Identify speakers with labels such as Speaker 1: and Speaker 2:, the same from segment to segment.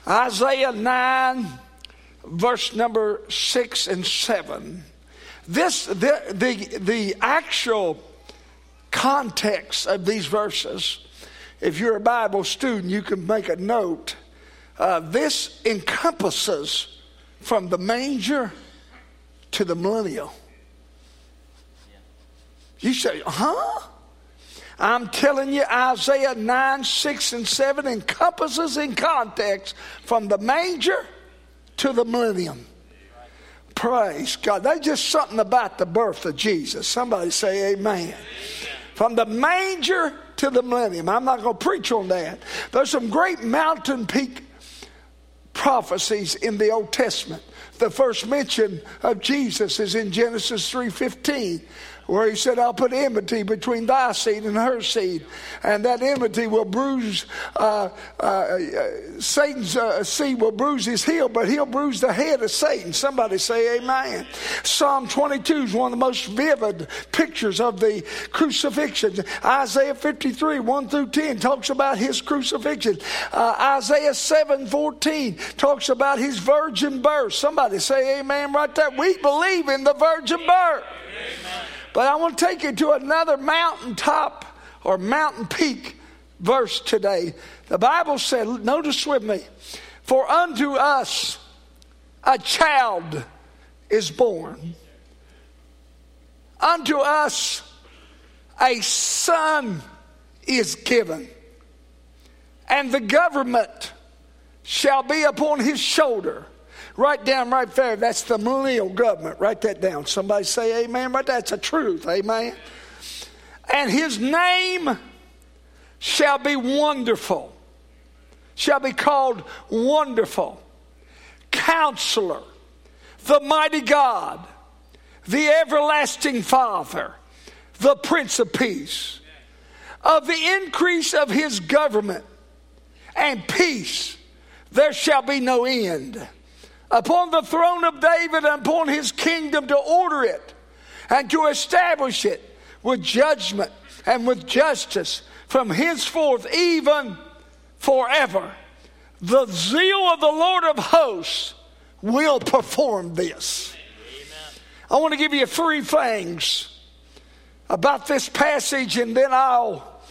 Speaker 1: Isaiah 9, verse number 6 and 7. The actual context of these verses, if you're a Bible student, you can make a note. This encompasses from the manger to the millennial. You say, huh? I'm telling you, Isaiah 9, 6, and 7 encompasses in context from the manger to the millennium. Praise God. There's just something about the birth of Jesus. Somebody say amen. From the manger to the millennium. I'm not going to preach on that. There's some great mountain peak prophecies in the Old Testament. The first mention of Jesus is in Genesis 3:15, where he said, I'll put enmity between thy seed and her seed, and that enmity will bruise, Satan's seed will bruise his heel, but he'll bruise the head of Satan. Somebody say amen. Psalm 22 is one of the most vivid pictures of the crucifixion. Isaiah 53, 1 through 10 talks about his crucifixion. Isaiah 7:14 talks about his virgin birth. Somebody say amen right there. We believe in the virgin birth. Amen. But I want to take you to another mountaintop or mountain peak verse today. The Bible said, notice with me, for unto us a child is born. Unto us a son is given. And the government shall be upon his shoulder. Write down right there, that's the millennial government. Write that down. Somebody say amen. Right there, that's the truth. Amen. And his name shall be wonderful. Shall be called Wonderful, Counselor, the Mighty God, the Everlasting Father, the Prince of Peace. Of the increase of his government and peace there shall be no end. Upon the throne of David and upon his kingdom, to order it and to establish it with judgment and with justice from henceforth even forever. The zeal of the Lord of hosts will perform this. Amen. I want to give you 3 things about this passage, and then I'll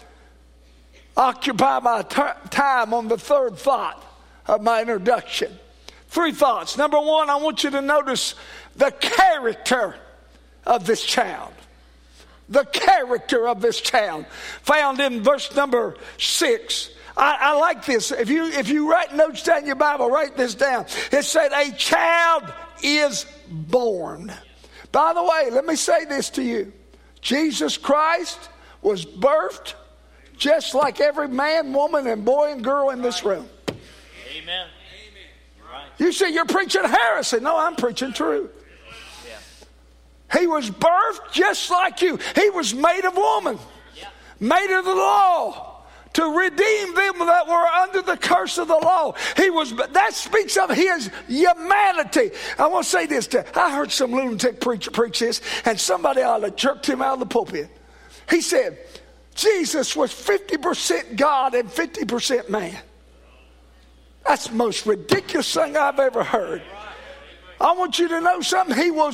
Speaker 1: occupy my time on the third thought of my introduction. 3 thoughts. Number 1, I want you to notice the character of this child. The character of this child. Found in verse number 6. I like this. If you write notes down in your Bible, write this down. It said, a child is born. By the way, let me say this to you. Jesus Christ was birthed just like every man, woman, and boy and girl in this room.
Speaker 2: Amen.
Speaker 1: You say you're preaching heresy. No, I'm preaching truth. Yeah. He was birthed just like you. He was made of woman, made of the law, to redeem them that were under the curse of the law. That speaks of his humanity. I want to say this. I heard some lunatic preacher preach this, and somebody ought to jerked him out of the pulpit. He said, Jesus was 50% God and 50% man. That's the most ridiculous thing I've ever heard. I want you to know something. He was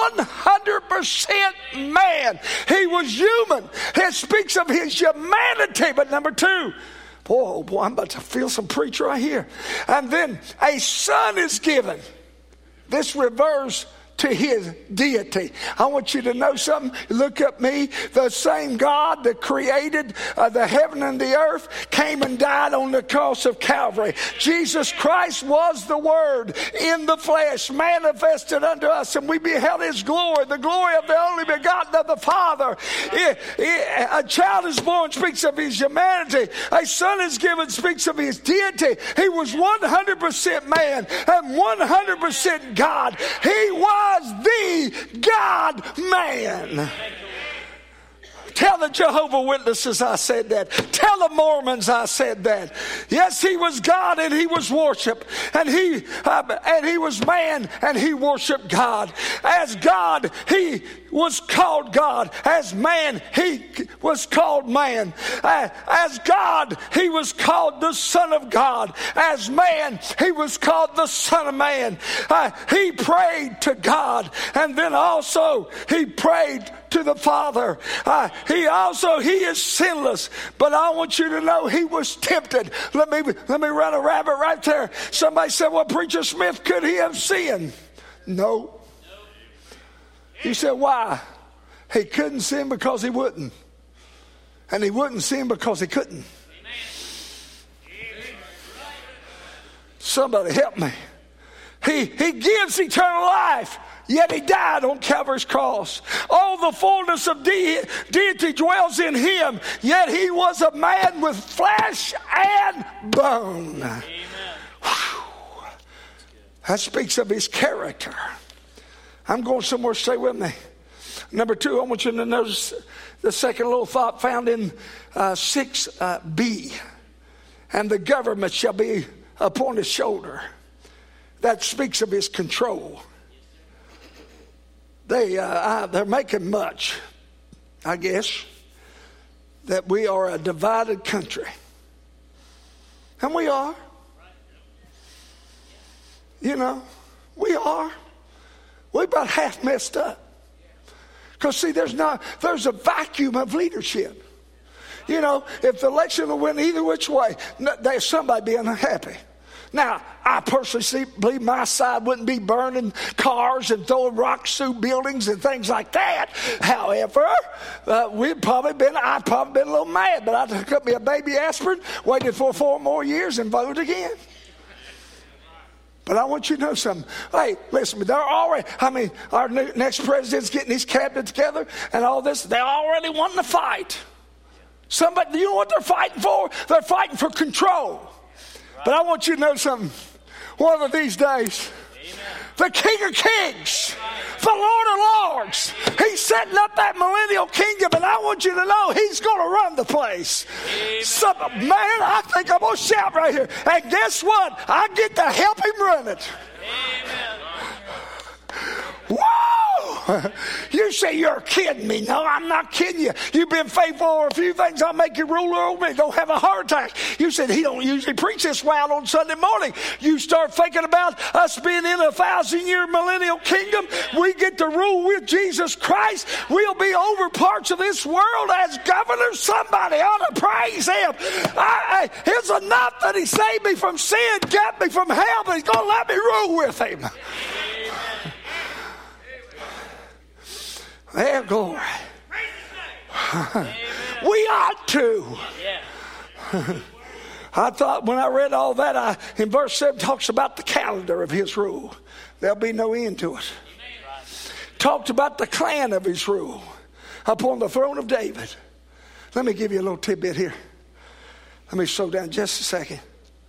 Speaker 1: 100% man. He was human. It speaks of his humanity. But number 2, boy, I'm about to feel some preach right here. And then a son is given. This refers to his deity. I want you to know something. Look at me. The same God that created the heaven and the earth came and died on the cross of Calvary. Jesus Christ was the Word in the flesh, manifested unto us, and we beheld his glory, the glory of the only begotten of the Father. A child is born, speaks of his humanity. A son is given, speaks of his deity. He was 100% man and 100% God. He was the God-man. Tell the Jehovah Witnesses I said that. Tell the Mormons I said that. Yes, he was God and he was worshiped. And he was man and he worshiped God. As God, he was called God. As man, he was called man. As God, he was called the Son of God. As man, he was called the Son of Man. He prayed to God, and then also he prayed to the Father. He is sinless, but I want you to know he was tempted. Let me run a rabbit right there. Somebody said, well, Preacher Smith, could he have sinned? No. You said, why? He couldn't sin because he wouldn't. And he wouldn't sin because he couldn't. Somebody help me. He gives eternal life, yet he died on Calvary's cross. All the fullness of deity dwells in him, yet he was a man with flesh and bone. That speaks of his character. I'm going somewhere, stay with me. Number 2, I want you to notice the second little thought found in 6b. And the government shall be upon his shoulder. That speaks of his control. They're making much, I guess, that we are a divided country. And we are. You know, we are. We're about half messed up. Because see, there's a vacuum of leadership. You know, if the election will win either which way, there's somebody being unhappy. Now, I personally believe my side wouldn't be burning cars and throwing rocks through buildings and things like that. However, I'd probably been a little mad, but I took up me a baby aspirin, waited for 4 more years, and voted again. But I want you to know something. Hey, listen, they're already, our next president's getting his cabinet together and all this. They're already wanting to fight. Somebody, you know what they're fighting for? They're fighting for control. But I want you to know something. One of these days, the King of Kings, the Lord of Lords, he's setting up that millennial kingdom, and I want you to know he's going to run the place. Man, I think I'm going to shout right here. And guess what? I get to help him run it. Amen. Whoa! You say you're kidding me. No, I'm not kidding you. You've been faithful over a few things. I'll make you ruler over me. Don't have a heart attack. You said he don't usually preach this way out on Sunday morning. You start thinking about us being in a 1,000-year millennial kingdom. We get to rule with Jesus Christ. We'll be over parts of this world as governors. Somebody ought to praise him. It's enough that he saved me from sin, kept me from hell, but he's going to let me rule with him. Well, glory. We ought to. I thought when I read all that, in verse 7 talks about the calendar of his rule. There'll be no end to it. Talked about the clan of his rule upon the throne of David. Let me give you a little tidbit here. Let me slow down just a second.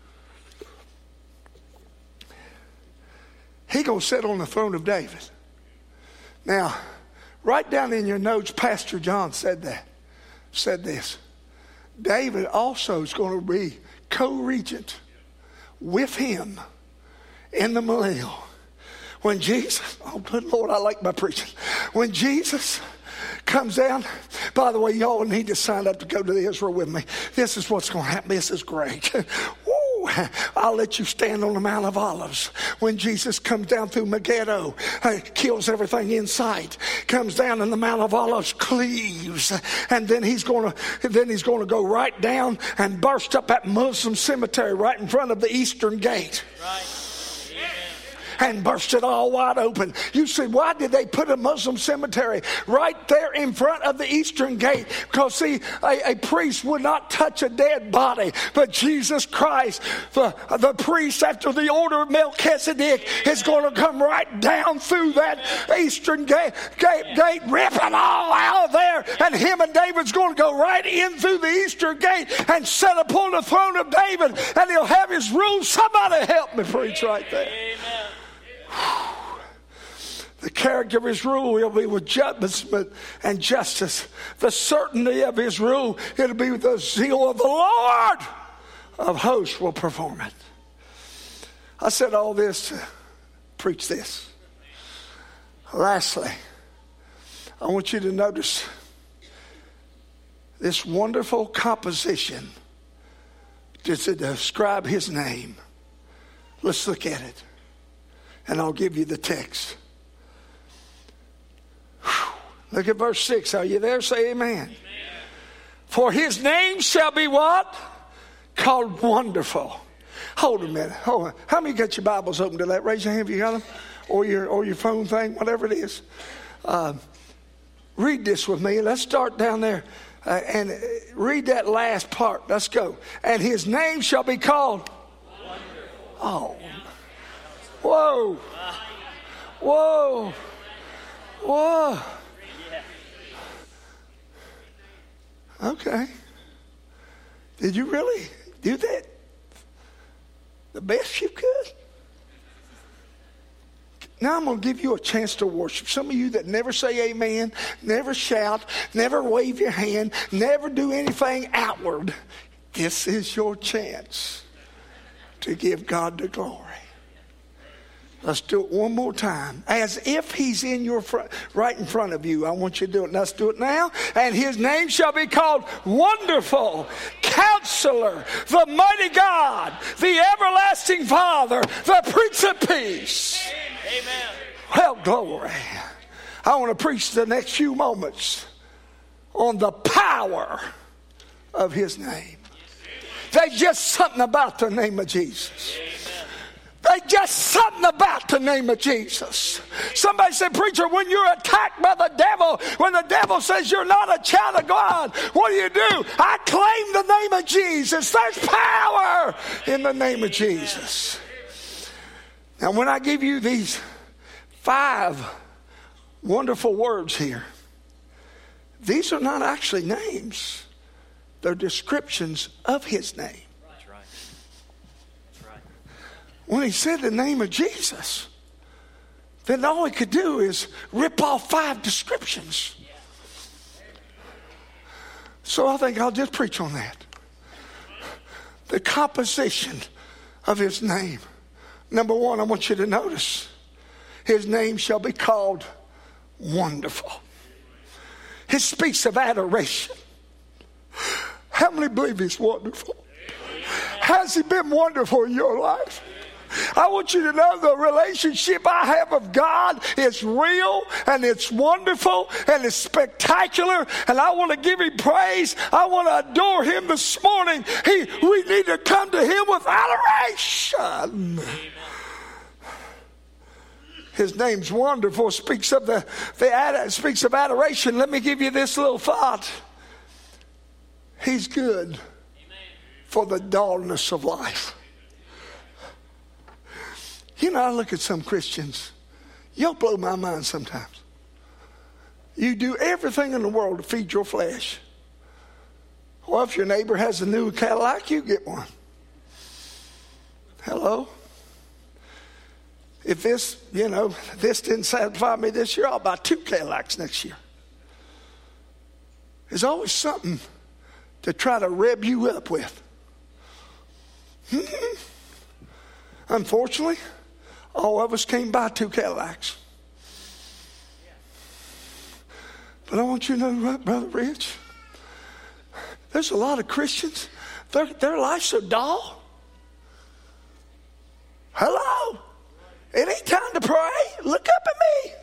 Speaker 1: He gonna sit on the throne of David. Now, write down in your notes, Pastor John said this. David also is going to be co-regent with him in the millennial. When Jesus, oh good Lord, I like my preaching. When Jesus comes down, by the way, y'all need to sign up to go to Israel with me. This is what's going to happen. This is great. I'll let you stand on the Mount of Olives when Jesus comes down through Megiddo, kills everything in sight, comes down in the Mount of Olives, cleaves, and then he's going to go right down and burst up that Muslim cemetery right in front of the Eastern Gate. Right. And burst it all wide open. You see, why did they put a Muslim cemetery right there in front of the Eastern Gate? Because, see, a priest would not touch a dead body. But Jesus Christ, the priest after the order of Melchizedek, is going to come right down through that Eastern gate, rip it all out of there. And him and David's going to go right in through the Eastern Gate and sit upon the throne of David. And he'll have his rule. Somebody help me preach right there. Amen. The character of his rule will be with judgment and justice. The certainty of his rule, it'll be with the zeal of the Lord of hosts will perform it. I said all this to preach this. Lastly, I want you to notice this wonderful composition to describe his name. Let's look at it, and I'll give you the text. Look at verse 6. Are you there? Say amen. Amen. For his name shall be what? Called Wonderful. Hold a minute. Hold on. How many got your Bibles open to that? Raise your hand if you got them. Or your phone thing, whatever it is. Read this with me. Let's start down there and read that last part. Let's go. And his name shall be called Wonderful. Oh. Whoa. Whoa. Whoa. Okay. Did you really do that the best you could? Now I'm going to give you a chance to worship. Some of you that never say amen, never shout, never wave your hand, never do anything outward. This is your chance to give God the glory. Let's do it one more time. As if he's in your front, right in front of you. I want you to do it. Let's do it now. And his name shall be called Wonderful, Counselor, the Mighty God, the Everlasting Father, the Prince of Peace. Amen. Well, glory. I want to preach the next few moments on the power of his name. There's just something about the name of Jesus. There's just something about the name of Jesus. Somebody said, preacher, when you're attacked by the devil, when the devil says you're not a child of God, what do? I claim the name of Jesus. There's power in the name of Jesus. Now, when I give you these 5 wonderful words here, these are not actually names. They're descriptions of his name. When he said the name of Jesus, then all he could do is rip off 5 descriptions. So I think I'll just preach on that. The composition of his name. Number 1, I want you to notice his name shall be called Wonderful. It speaks of adoration. How many believe he's wonderful? Has he been wonderful in your life? I want you to know the relationship I have with God is real and it's wonderful and it's spectacular, and I want to give him praise. I want to adore him this morning. We need to come to him with adoration. His name's Wonderful. Speaks of speaks of adoration. Let me give you this little thought. He's good for the dullness of life. You know, I look at some Christians. You'll blow my mind sometimes. You do everything in the world to feed your flesh. Well, if your neighbor has a new Cadillac, you get one. Hello? If this didn't satisfy me this year, I'll buy 2 Cadillacs next year. There's always something to try to rev you up with. Unfortunately, all of us can't buy 2 Cadillacs. But I want you to know, Brother Rich, there's a lot of Christians, their lives are dull. Hello? It ain't time to pray. Look up at me.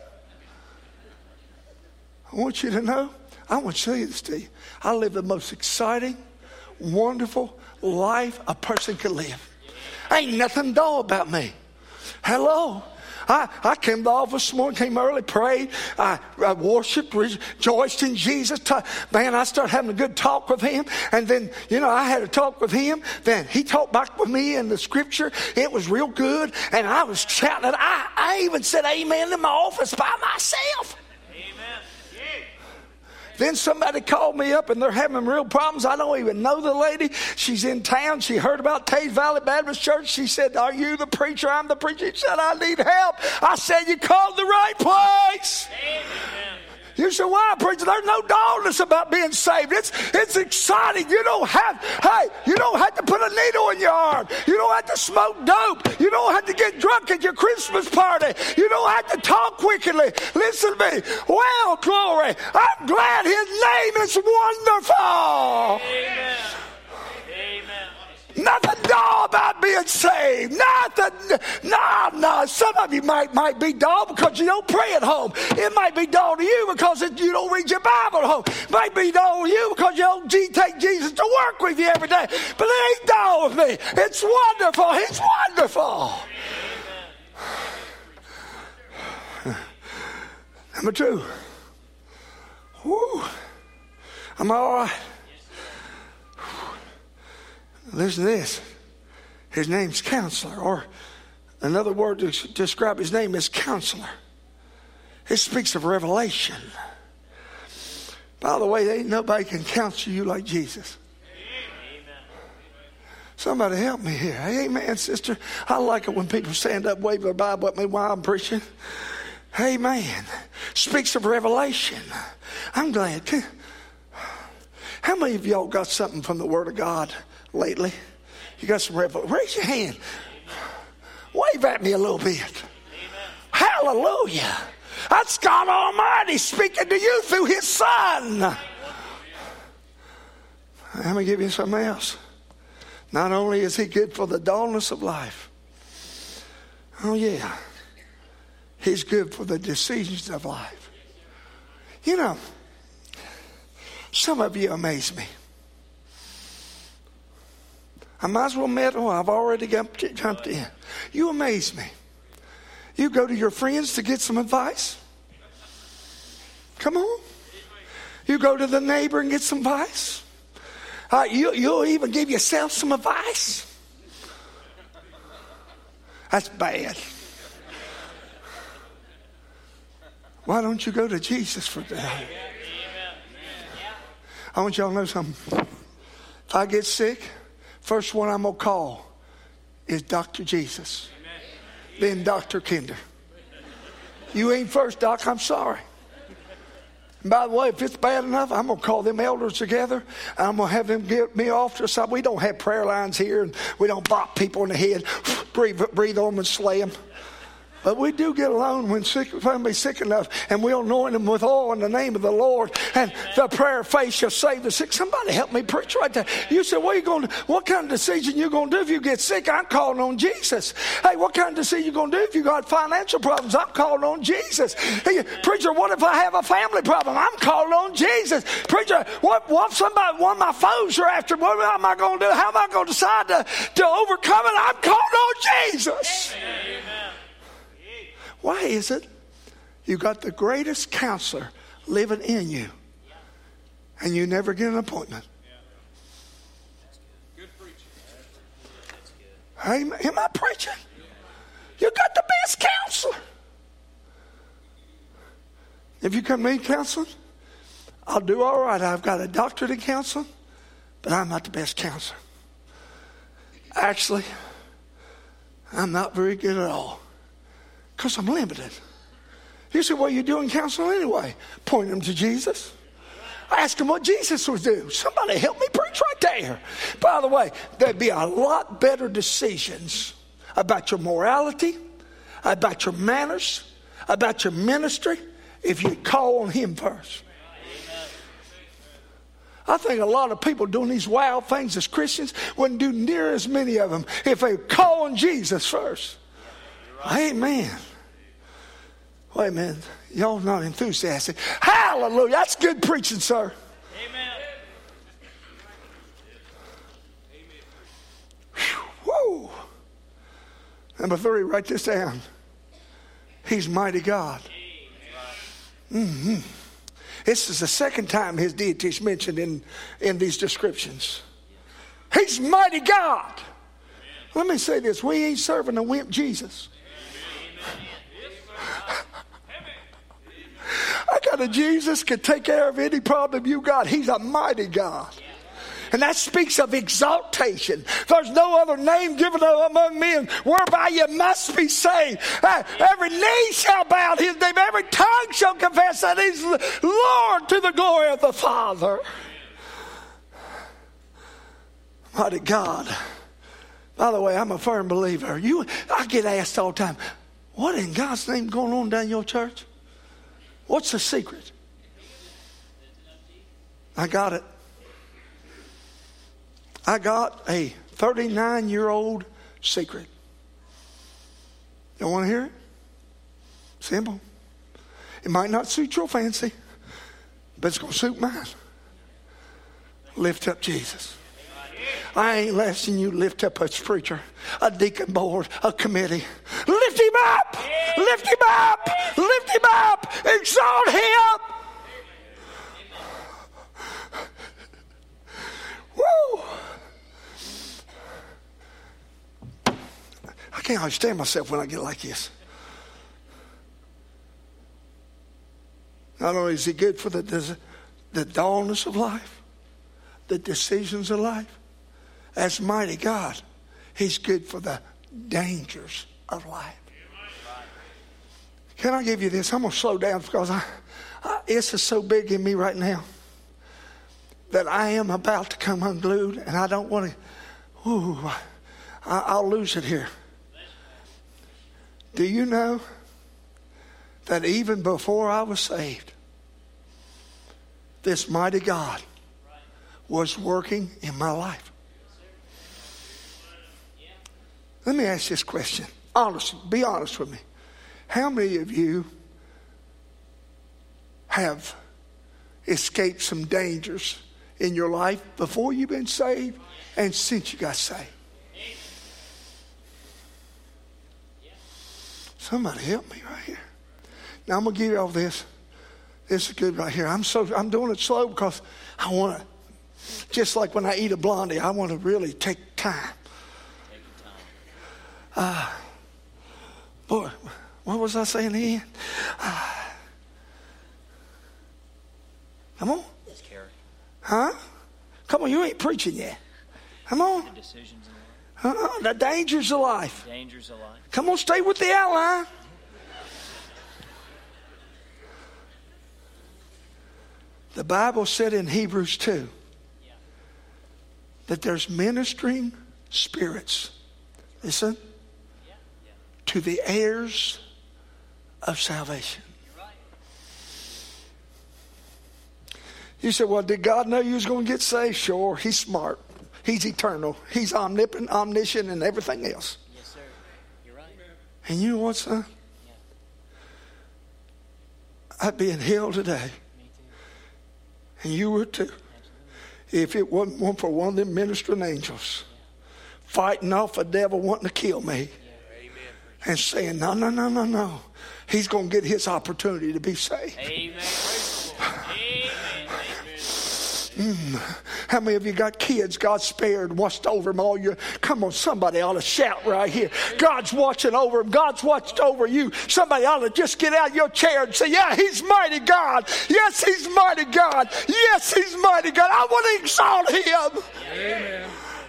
Speaker 1: I want you to know, I want to show you this to you. I live the most exciting, wonderful life a person could live. Ain't nothing dull about me. Hello. I came to the office this morning, came early, prayed, I worshiped, rejoiced in Jesus. Man, I started having a good talk with him. And then, I had a talk with him. Then he talked back with me in the scripture. It was real good. And I was shouting. I even said amen in my office by myself. Amen. Then somebody called me up and they're having real problems. I don't even know the lady. She's in town. She heard about Taze Valley Baptist Church. She said, "Are you the preacher?" "I'm the preacher." She said, "I need help." I said, "You called the right place." Amen. You say, "Why, preacher?" There's no dullness about being saved. It's exciting. You don't have to put a needle in your arm. You don't have to smoke dope. You don't have to get drunk at your Christmas party. You don't have to talk wickedly. Listen to me. Well, glory, I'm glad his name is wonderful. Amen. Nothing dull about being saved. Nothing. No. Some of you might be dull because you don't pray at home. It might be dull to you because you don't read your Bible at home. It might be dull to you because you don't take Jesus to work with you every day. But it ain't dull with me. It's wonderful. It's wonderful. Number 2. Woo. Am I all right? Listen to this. His name's Counselor, or another word to describe his name is Counselor. It speaks of revelation. By the way, ain't nobody can counsel you like Jesus. Amen. Somebody help me here. Amen, sister. I like it when people stand up, wave their Bible at me while I'm preaching. Amen. Speaks of revelation. I'm glad. How many of y'all got something from the Word of God lately? You got some revelation? Raise your hand. Wave at me a little bit. Amen. Hallelujah. That's God Almighty speaking to you through his Son. Let me give you something else. Not only is he good for the dullness of life, oh yeah, he's good for the decisions of life. You know, some of you amaze me. I might as well admit, I've already jumped in. You amaze me. You go to your friends to get some advice. Come on. You go to the neighbor and get some advice. You'll even give yourself some advice. That's bad. Why don't you go to Jesus for that? I want y'all to know something. If I get sick, first one I'm going to call is Dr. Jesus. Then Dr. Kinder. You ain't first, Doc. I'm sorry. And by the way, if it's bad enough, I'm going to call them elders together. And I'm going to have them get me off to the side. We don't have prayer lines here. And we don't bop people in the head, breathe on them and slay them. But we do get alone when somebody's sick enough, and we'll anoint them with oil in the name of the Lord, and the prayer of faith shall save the sick. Somebody help me preach right there. You say, what kind of decision you going to do if you get sick? I'm calling on Jesus. Hey, what kind of decision you going to do if you got financial problems? I'm calling on Jesus. Hey, preacher, what if I have a family problem? I'm calling on Jesus. Preacher, what if one of my foes are after? What am I going to do? How am I going to decide to overcome it? I'm calling on Jesus. Amen. Why is it you got the greatest counselor living in you and you never get an appointment? Good preaching. Am I preaching? You got the best counselor. If you come need counseling, I'll do all right. I've got a doctorate in counseling, but I'm not the best counselor. Actually, I'm not very good at all. Because I'm limited. You say, what are you doing counseling anyway? Point them to Jesus. Ask them what Jesus would do. Somebody help me preach right there. By the way, there'd be a lot better decisions about your morality, about your manners, about your ministry, if you call on him first. I think a lot of people doing these wild things as Christians wouldn't do near as many of them if they call on Jesus first. Amen. Wait a minute. Y'all not enthusiastic. Hallelujah. That's good preaching, sir. Amen. Woo. Number 3, write this down. He's mighty God. Mm-hmm. This is the second time his deity is mentioned in these descriptions. He's mighty God. Let me say this. We ain't serving a wimp Jesus. I got blood of Jesus can take care of any problem you got. He's a mighty God. And that speaks of exaltation. There's no other name given among men whereby you must be saved. Every knee shall bow to his name. Every tongue shall confess that he's Lord to the glory of the Father. Mighty God. By the way, I'm a firm believer. I get asked all the time, what in God's name going on down your church? What's the secret? I got it. I got a 39-year-old secret. You want to hear it? Simple. It might not suit your fancy, but it's going to suit mine. Lift up Jesus. I ain't asking you to lift up a preacher, a deacon board, a committee. Lift him up! Lift him up! Lift him up! Exalt him! Woo! I can't understand myself when I get like this. Not only is he good for the dullness of life, the decisions of life, as mighty God, he's good for the dangers of life. Can I give you this? I'm going to slow down because this is so big in me right now that I am about to come unglued, and I don't want to. I'll lose it here. Do you know that even before I was saved, this mighty God was working in my life? Let me ask this question. Honestly, be honest with me. How many of you have escaped some dangers in your life before you've been saved and since you got saved? Somebody help me right here. Now I'm going to give you all this. This is good right here. I'm doing it slow because I want to, just like when I eat a blondie, I want to really take time. Boy, what was I saying again? Come on. Huh? Come on, you ain't preaching yet. Come on.
Speaker 2: The decisions in life.
Speaker 1: The dangers of life.
Speaker 2: Dangers of life.
Speaker 1: Come on, stay with the outline. The Bible said in Hebrews 2 that there's ministering spirits. Listen. To the heirs of salvation. You said, well, did God know you was going to get saved? Sure, he's smart. He's eternal. He's omnipotent, omniscient, and everything else.
Speaker 2: Yes, sir. You're right.
Speaker 1: And you know what, son?
Speaker 2: Yeah.
Speaker 1: I'd be in hell today.
Speaker 2: Me too.
Speaker 1: And you would too.
Speaker 2: Absolutely.
Speaker 1: If it wasn't for one of them ministering angels fighting off the devil wanting to kill me. And saying, no. He's going to get his opportunity to be saved.
Speaker 2: Amen.
Speaker 1: How many of you got kids God spared, watched over them all year? Come on, somebody ought to shout right here. God's watching over them. God's watched over you. Somebody ought to just get out of your chair and say, yeah, he's mighty God. Yes, he's mighty God. Yes, he's mighty God. I want to exalt him.
Speaker 2: Amen.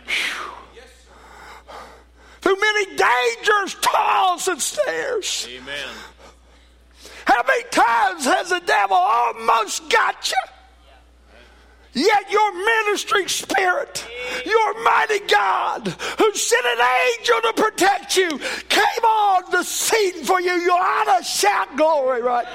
Speaker 1: Through many dangers, toils, and snares.
Speaker 2: Amen.
Speaker 1: How many times has the devil almost got you? Yet your ministering spirit, your mighty God, who sent an angel to protect you, came on the scene for you. You ought to shout glory right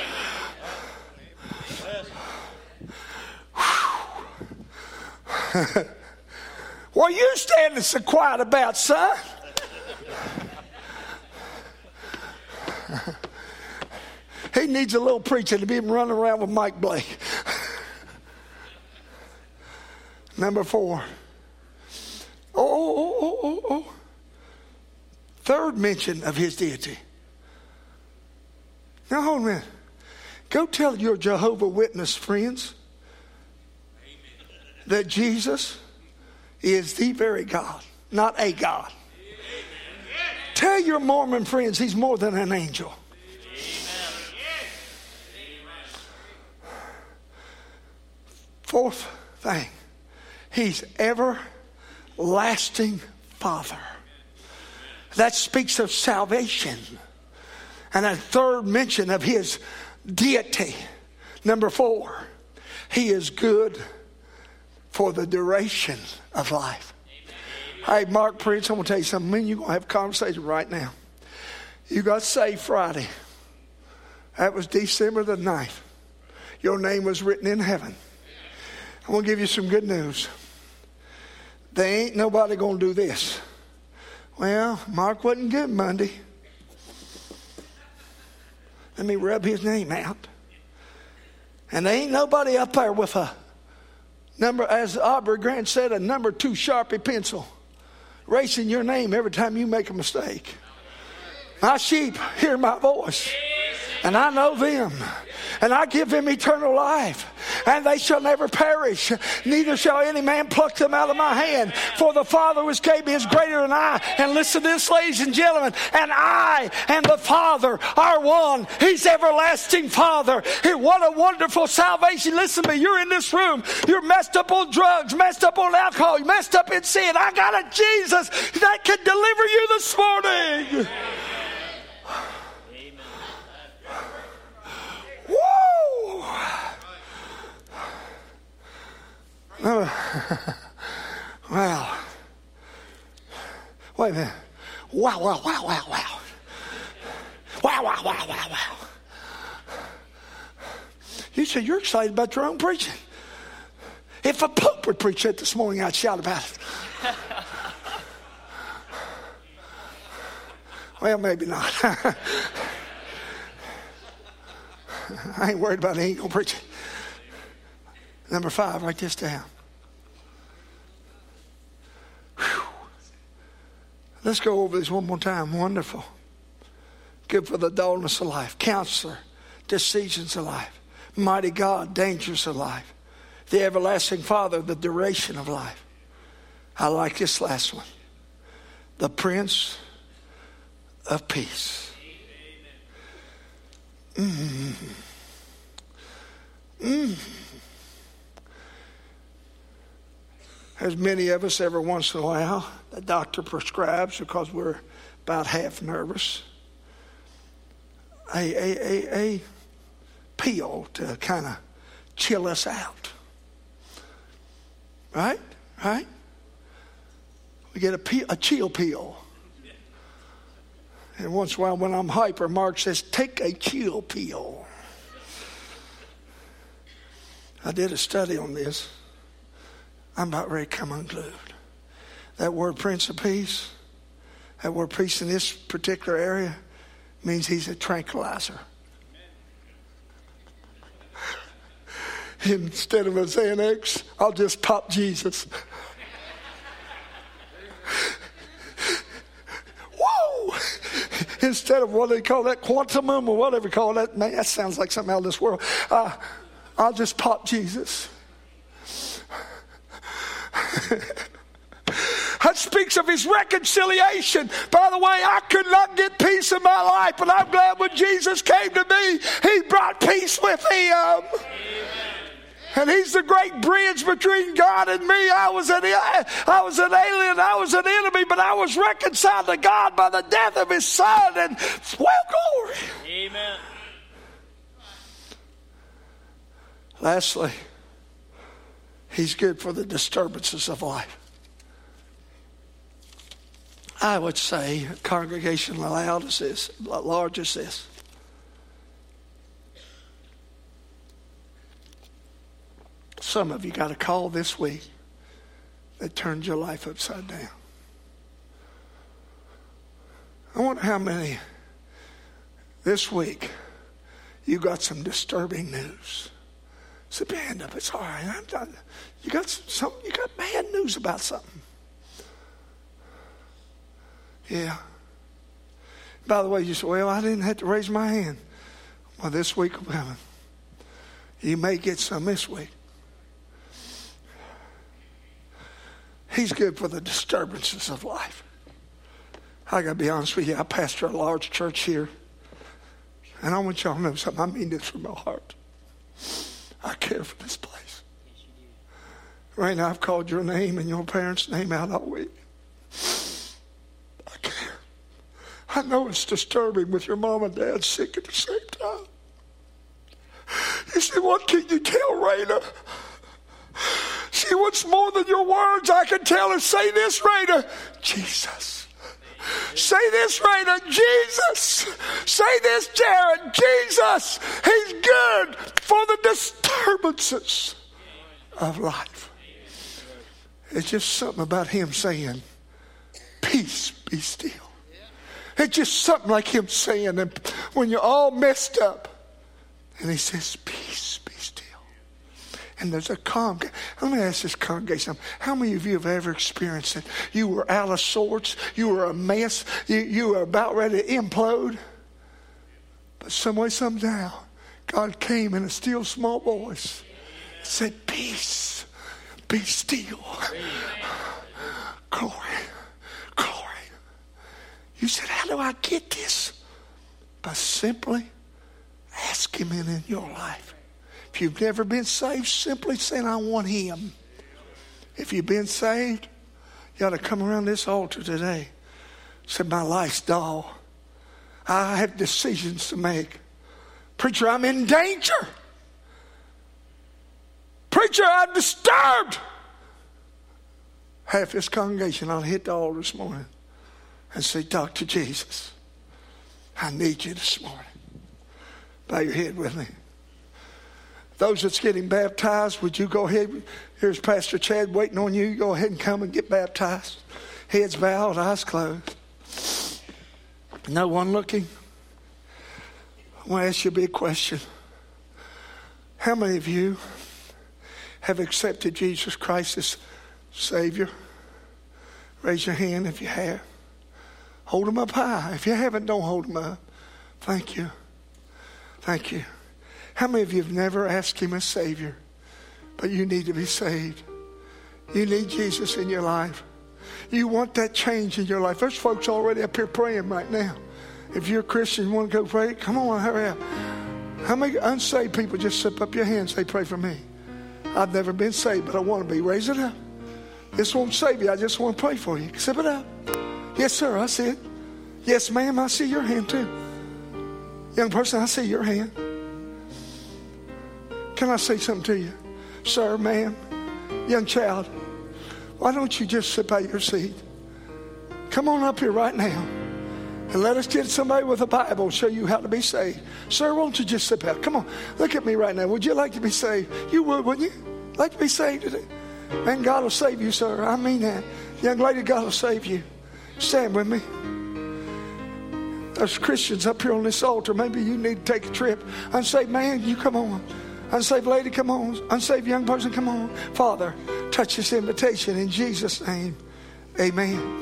Speaker 1: there. What are you standing so quiet about, son? He needs a little preaching to be running around with Mike Blake. Number 4. Third mention of his deity. Now hold a minute. Go tell your Jehovah Witness friends that Jesus is the very God, not a God. Tell your Mormon friends he's more than an angel. Fourth thing, He's everlasting Father. That speaks of salvation. And a third mention of His deity. Number 4, He is good for the duration of life. Hey, Mark Prince, I'm going to tell you something. Me and you are going to have a conversation right now. You got saved Friday. That was December the 9th. Your name was written in heaven. I'm going to give you some good news. There ain't nobody going to do this. Well, Mark wasn't good Monday. Let me rub his name out. And there ain't nobody up there with a number, as Aubrey Grant said, a number 2 Sharpie pencil, erasing your name every time you make a mistake. My sheep hear my voice, and I know them, and I give them eternal life, and they shall never perish, neither shall any man pluck them out of my hand. For the Father which gave me is greater than I. And listen to this, ladies and gentlemen, and I and the Father are one. He's everlasting Father. What a wonderful salvation. Listen to me, you're in this room, you're messed up on drugs, messed up on alcohol, you're messed up in sin. I got a Jesus that can deliver you this morning. Woo! Well, wait a minute. Wow. Wow. You said you're excited about your own preaching. If a pope would preach it this morning, I'd shout about it. Well, maybe not. I ain't worried about it. He ain't going to preach it. Number 5, write this down. Whew. Let's go over this one more time. Wonderful. Good for the dullness of life. Counselor, decisions of life. Mighty God, dangers of life. The everlasting Father, the duration of life. I like this last one. The Prince of Peace. As many of us, every once in a while, the doctor prescribes, because we're about half nervous, a pill to kind of chill us out. Right? We get a chill pill. And once in a while when I'm hyper, Mark says, take a chill pill. I did a study on this. I'm about ready to come unglued. That word Prince of Peace, that word peace in this particular area means He's a tranquilizer. Instead of a Xanax, I'll just pop Jesus. Whoa! Instead of what they call that, quantumum or whatever you call that. Man, that sounds like something out of this world. I'll just pop Jesus. That speaks of His reconciliation. By the way, I could not get peace in my life, but I'm glad when Jesus came to me, He brought peace with Him. Amen. And He's the great bridge between God and me. I was an alien, I was an enemy, but I was reconciled to God by the death of His Son. And well, glory.
Speaker 2: Amen.
Speaker 1: Lastly, He's good for the disturbances of life. I would say, congregation large as this. Some of you got a call this week that turned your life upside down. I wonder how many this week you got some disturbing news. Slip your hand up. It's all right. I'm done. You got bad news about something. Yeah. By the way, you say, well, I didn't have to raise my hand. Well, this week, you may get some this week. He's good for the disturbances of life. I got to be honest with you. I pastor a large church here. And I want y'all to know something. I mean this from my heart. I care for this place.
Speaker 2: Yes, you do.
Speaker 1: Raina, I've called your name and your parents' name out all week. I care. I know it's disturbing with your mom and dad sick at the same time. You say, what can you tell Raina? See, what's more than your words? I can tell her, say this, Raina, Jesus. Say this, Raina, Jesus. Say this, Jared, Jesus. He's good for the disturbances of life. It's just something about him saying, peace, be still. It's just something like him saying, and when you're all messed up, and he says, peace, be still. And there's a calm. Let me ask this congregation, how many of you have ever experienced it? You were out of sorts. You were a mess. You were about ready to implode. But some way, somehow, God came in a still small voice and said, peace, be still. Glory, glory. You said, how do I get this? By simply ask him in your life. If you've never been saved, simply saying, I want him. If you've been saved, you ought to come around this altar today. Say, my life's dull. I have decisions to make. Preacher, I'm in danger. Preacher, I'm disturbed. Half this congregation ought to hit the altar this morning and say, Dr. Jesus, I need you this morning. Bow your head with me. Those that's getting baptized, would you go ahead? Here's Pastor Chad waiting on you. Go ahead and come and get baptized. Heads bowed, eyes closed. No one looking. I want to ask you a big question. How many of you have accepted Jesus Christ as Savior? Raise your hand if you have. Hold them up high. If you haven't, don't hold them up. Thank you. Thank you. How many of you have never asked him as Savior, but you need to be saved? You need Jesus in your life. You want that change in your life. There's folks already up here praying right now. If you're a Christian, you want to go pray, come on, hurry up. How many unsaved people just slip up your hand and say, pray for me? I've never been saved, but I want to be. Raise it up. This won't save you. I just want to pray for you. Slip it up. Yes, sir, I see it. Yes, ma'am, I see your hand too. Young person, I see your hand. Can I say something to you? Sir, ma'am, young child, why don't you just sit by your seat? Come on up here right now and let us get somebody with a Bible show you how to be saved. Sir, won't you just sit back? Come on, look at me right now. Would you like to be saved? You would, wouldn't you? Like to be saved today? Man, God will save you, sir. I mean that. Young lady, God will save you. Stand with me. There's Christians up here on this altar. Maybe you need to take a trip. Unsaved man, you come on. Unsaved lady, come on. Unsaved young person, come on. Father, touch this invitation in Jesus' name. Amen.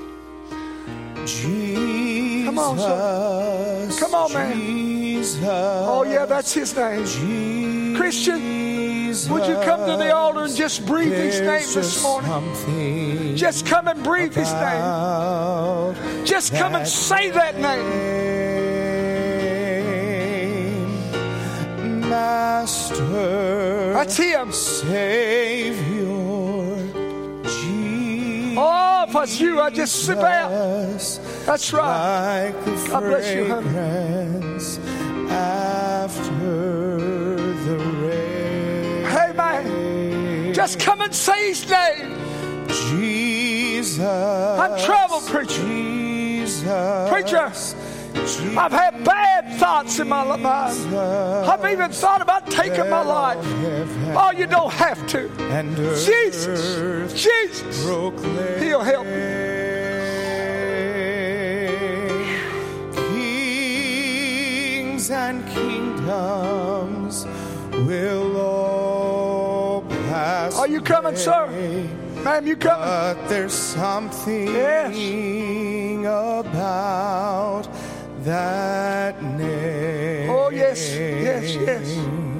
Speaker 3: Jesus,
Speaker 1: come on, son. Come on, man.
Speaker 3: Jesus,
Speaker 1: oh, yeah, that's his name.
Speaker 3: Jesus,
Speaker 1: Christian, would you come to the altar and just breathe his name this morning? Just come and breathe his name. Just come and say that name.
Speaker 3: Master,
Speaker 1: that's him.
Speaker 3: Savior, Jesus.
Speaker 1: Oh, if it's you, I just sit out. That's right.
Speaker 3: Like
Speaker 1: God bless you, honey.
Speaker 3: After the rain.
Speaker 1: Hey, man, just come and say his name.
Speaker 3: Jesus,
Speaker 1: I'm troubled, preacher.
Speaker 3: Jesus,
Speaker 1: preacher. I've had bad thoughts in my mind. I've even thought about taking my life. Oh, you don't have to. Jesus, Jesus, he'll help you.
Speaker 3: Kings and kingdoms will all pass.
Speaker 1: Are you coming, sir? Ma'am, you coming?
Speaker 3: But there's something about that name.
Speaker 1: Oh, yes, yes, yes.